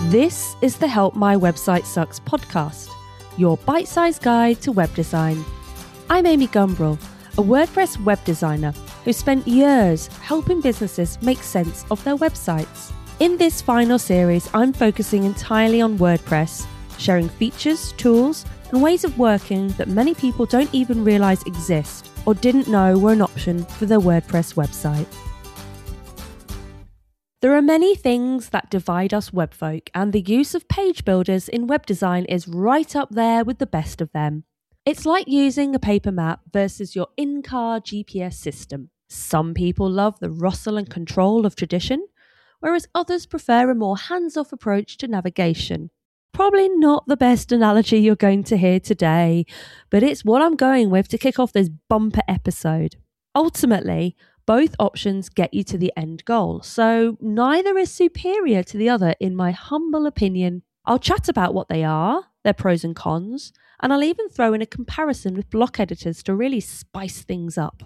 This is the Help My Website Sucks podcast, your bite-sized guide to web design. I'm Amy Gumbrell, a WordPress web designer who spent years helping businesses make sense of their websites. In this final series, I'm focusing entirely on WordPress, sharing features, tools, and ways of working that many people don't even realize exist or didn't know were an option for their WordPress website. There are many things that divide us webfolk, and the use of page builders in web design is right up there with the best of them. It's like using a paper map versus your in-car GPS system. Some people love the rustle and control of tradition, whereas others prefer a more hands-off approach to navigation. Probably not the best analogy you're going to hear today, but it's what I'm going with to kick off this bumper episode. Ultimately, both options get you to the end goal, so neither is superior to the other in my humble opinion. I'll chat about what they are, their pros and cons, and I'll even throw in a comparison with block editors to really spice things up.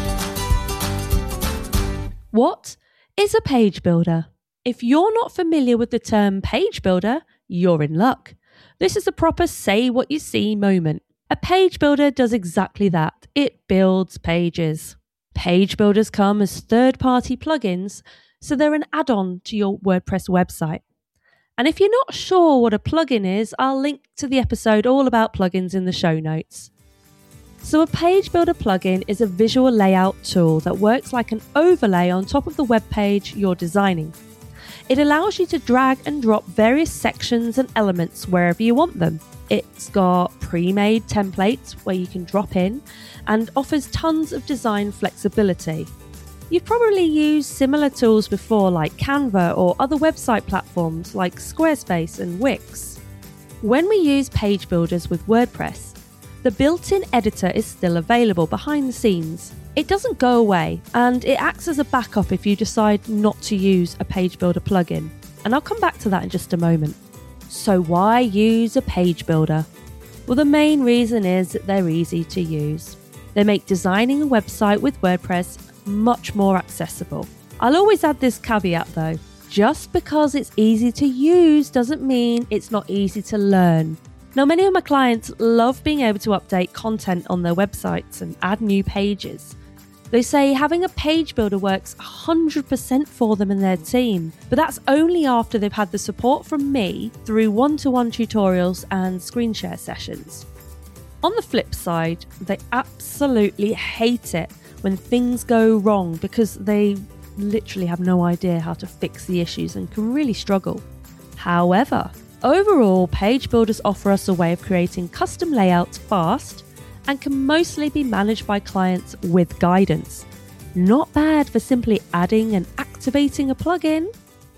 What is a page builder? If you're not familiar with the term page builder, you're in luck. This is a proper say what you see moment. A page builder does exactly that. It builds pages. Page builders come as third-party plugins, so they're an add-on to your WordPress website. And if you're not sure what a plugin is, I'll link to the episode all about plugins in the show notes. So a page builder plugin is a visual layout tool that works like an overlay on top of the web page you're designing. It allows you to drag and drop various sections and elements wherever you want them. It's got pre-made templates where you can drop in and offers tons of design flexibility. You've probably used similar tools before like Canva or other website platforms like Squarespace and Wix. When we use page builders with WordPress, the built-in editor is still available behind the scenes. It doesn't go away, and it acts as a backup if you decide not to use a page builder plugin. And I'll come back to that in just a moment. So why use a page builder? Well, the main reason is that they're easy to use. They make designing a website with WordPress much more accessible. I'll always add this caveat though. Just because it's easy to use doesn't mean it's not easy to learn. Now, many of my clients love being able to update content on their websites and add new pages. They say having a page builder works 100% for them and their team, but that's only after they've had the support from me through one-to-one tutorials and screen share sessions. On the flip side, they absolutely hate it when things go wrong because they literally have no idea how to fix the issues and can really struggle. However, overall, page builders offer us a way of creating custom layouts fast and can mostly be managed by clients with guidance. Not bad for simply adding and activating a plugin.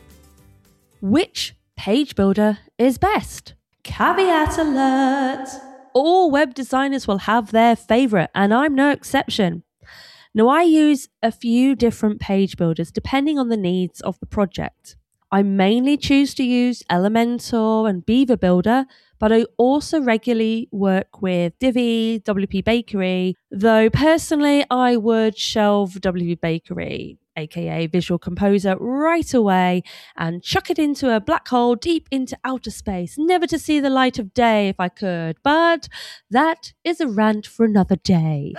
Which page builder is best? Caveat alert! All web designers will have their favourite, and I'm no exception. Now, I use a few different page builders depending on the needs of the project. I mainly choose to use Elementor and Beaver Builder, but I also regularly work with Divi, WP Bakery, though personally I would shelve WP Bakery, aka Visual Composer, right away and chuck it into a black hole deep into outer space, never to see the light of day if I could, but that is a rant for another day.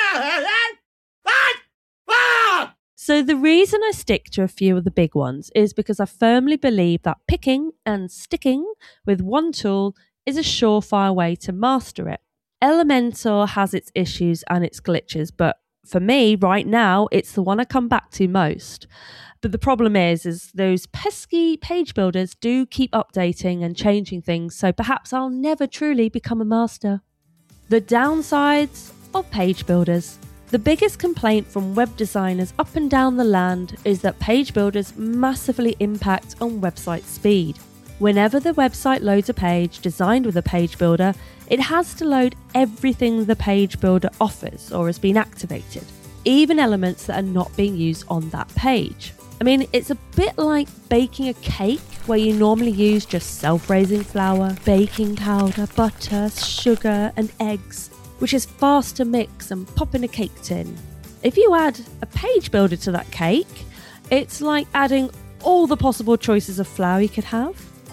So the reason I stick to a few of the big ones is because I firmly believe that picking and sticking with one tool is a surefire way to master it. Elementor has its issues and its glitches, but for me right now, it's the one I come back to most. But the problem is those pesky page builders do keep updating and changing things, so perhaps I'll never truly become a master. The downsides of page builders. The biggest complaint from web designers up and down the land is that page builders massively impact on website speed. Whenever the website loads a page designed with a page builder, it has to load everything the page builder offers or has been activated, even elements that are not being used on that page. I mean, it's a bit like baking a cake where you normally use just self-raising flour, baking powder, butter, sugar and eggs, which is fast to mix and pop in a cake tin. If you add a page builder to that cake, it's like adding all the possible choices of flour you could have.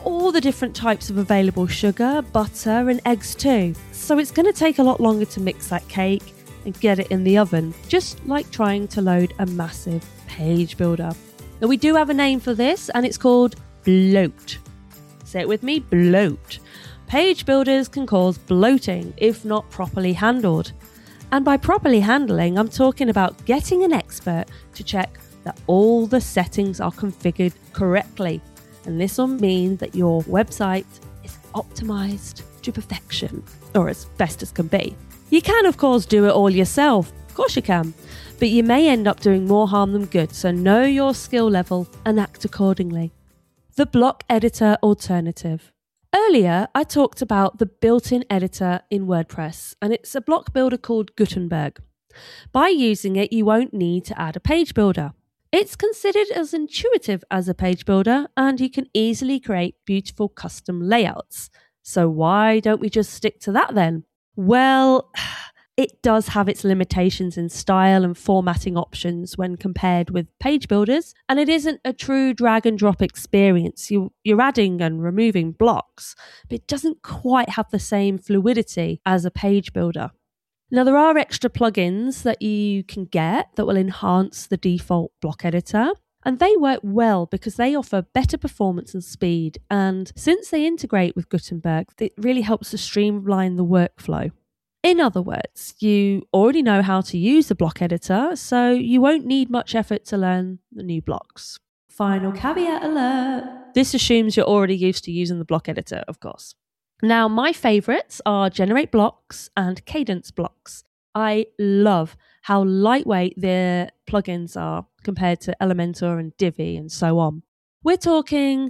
all the different types of available sugar, butter and eggs too. So it's going to take a lot longer to mix that cake and get it in the oven, just like trying to load a massive page builder. Now we do have a name for this and it's called bloat. Say it with me, bloat. Page builders can cause bloating if not properly handled. And by properly handling, I'm talking about getting an expert to check that all the settings are configured correctly. And this will mean that your website is optimized to perfection, or as best as can be. You can, of course, do it all yourself. Of course you can. But you may end up doing more harm than good, so know your skill level and act accordingly. The block editor alternative. Earlier, I talked about the built-in editor in WordPress, and it's a block builder called Gutenberg. By using it, you won't need to add a page builder. It's considered as intuitive as a page builder, and you can easily create beautiful custom layouts. So why don't we just stick to that then? Well, it does have its limitations in style and formatting options when compared with page builders, and it isn't a true drag and drop experience. You're adding and removing blocks, but it doesn't quite have the same fluidity as a page builder. Now, there are extra plugins that you can get that will enhance the default block editor, and they work well because they offer better performance and speed, and since they integrate with Gutenberg, it really helps to streamline the workflow. In other words, you already know how to use the block editor, so you won't need much effort to learn the new blocks. Final caveat alert! This assumes you're already used to using the block editor, of course. Now, my favourites are Generate Blocks and Cadence Blocks. I love how lightweight their plugins are compared to Elementor and Divi and so on. We're talking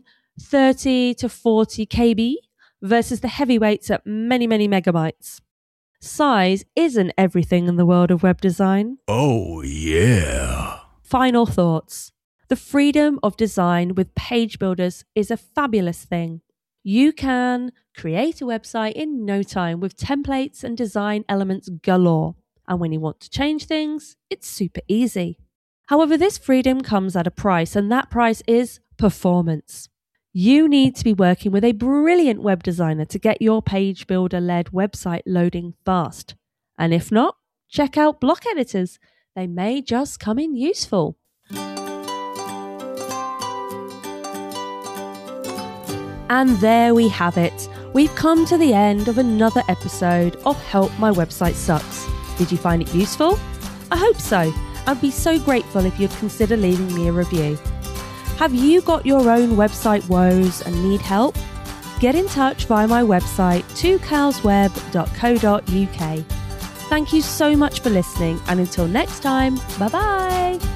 30 to 40 KB versus the heavyweights at many, many megabytes. Size isn't everything in the world of web design. Oh, yeah. Final thoughts. The freedom of design with page builders is a fabulous thing. You can create a website in no time with templates and design elements galore. And when you want to change things, it's super easy. However, this freedom comes at a price, and that price is performance. You need to be working with a brilliant web designer to get your page builder-led website loading fast. And if not, check out block editors. They may just come in useful. And there we have it. We've come to the end of another episode of Help My Website Sucks. Did you find it useful? I hope so. I'd be so grateful if you'd consider leaving me a review. Have you got your own website woes and need help? Get in touch via my website, twocowsweb.co.uk. Thank you so much for listening, and until next time, bye-bye.